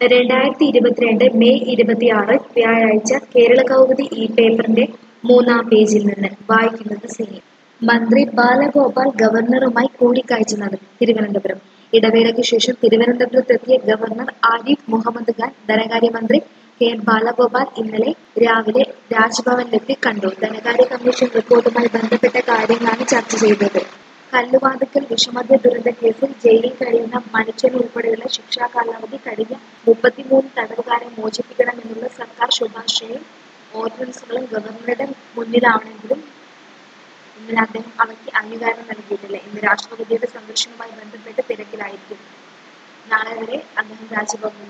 2022 May 26 വ്യാഴാഴ്ച കേരളകൗമുദി ഈ പേപ്പറിന്റെ മൂന്നാം പേജിൽ നിന്ന് വായിക്കുന്നത് സിനി. മന്ത്രി ബാലഗോപാൽ ഗവർണറുമായി കൂടിക്കാഴ്ച നടത്തി. തിരുവനന്തപുരം. ഇടവേളയ്ക്ക് ശേഷം തിരുവനന്തപുരത്തെത്തിയ ഗവർണർ ആരിഫ് മുഹമ്മദ് ഖാൻ ധനകാര്യമന്ത്രി കെ ബാലഗോപാൽ ഇന്നലെ രാവിലെ രാജ്ഭവനിലെത്തി കണ്ടു. ധനകാര്യ കമ്മീഷൻ റിപ്പോർട്ടുമായി ബന്ധപ്പെട്ട കാര്യങ്ങളാണ് ചർച്ച ചെയ്തത്. കല്ലുവാതുക്കൽ വിഷമദ്യ ദുരന്ത കേസിൽ ജയിലിൽ കഴിയുന്ന മണിച്ചൻ ഉൾപ്പെടെയുള്ള ശിക്ഷാ കാലാവധി കഴിഞ്ഞ 33 തടവുകാരെ മോചിപ്പിക്കണമെന്നുള്ള സർക്കാർ ശുപാർശയും ഓർഡിനൻസുകളും ഗവർണറുടെ മുന്നിലാണെങ്കിലും ഇന്നലെ അദ്ദേഹം അവയ്ക്ക് അംഗീകാരം നൽകിയിട്ടില്ല. ഇന്ന് രാഷ്ട്രപതിയുടെ സന്ദർശനവുമായി ബന്ധപ്പെട്ട് തിരക്കിലായിരിക്കും. നാളെ വരെ അദ്ദേഹം രാജ്ഭവനിൽ